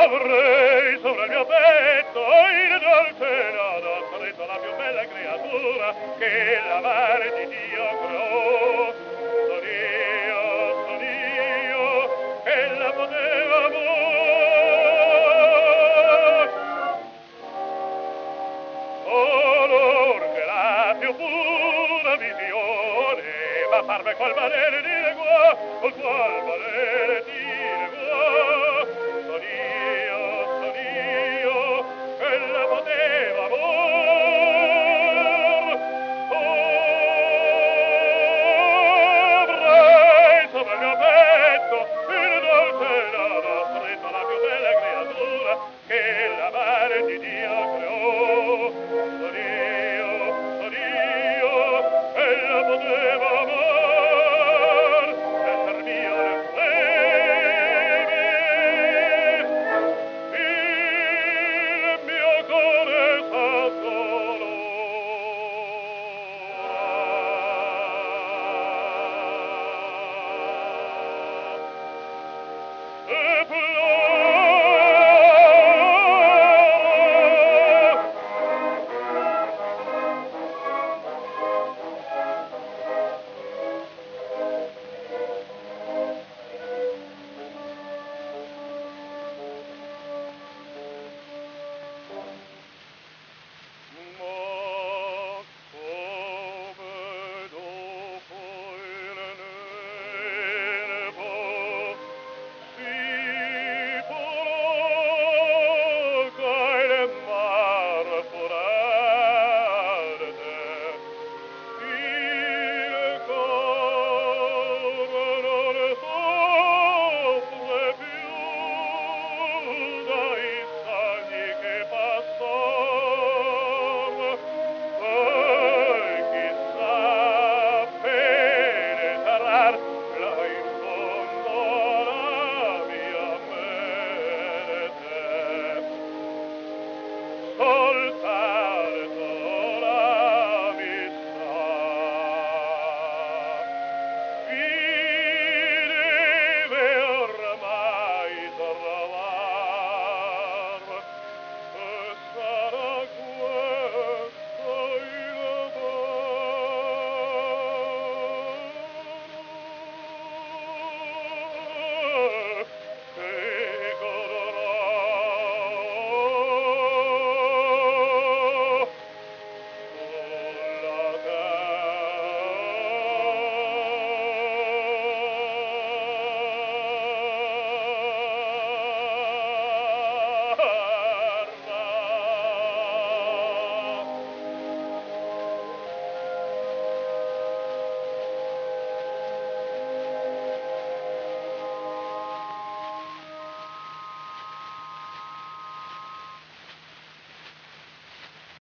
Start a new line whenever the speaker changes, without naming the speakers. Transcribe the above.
avrei sopra il mio petto in dolce nodo stretto la più bella creatura che la mare di Dio creò. Son io che la potevo amor. Olor che la più pura visione ma parve qual valere di legua, col qual valere di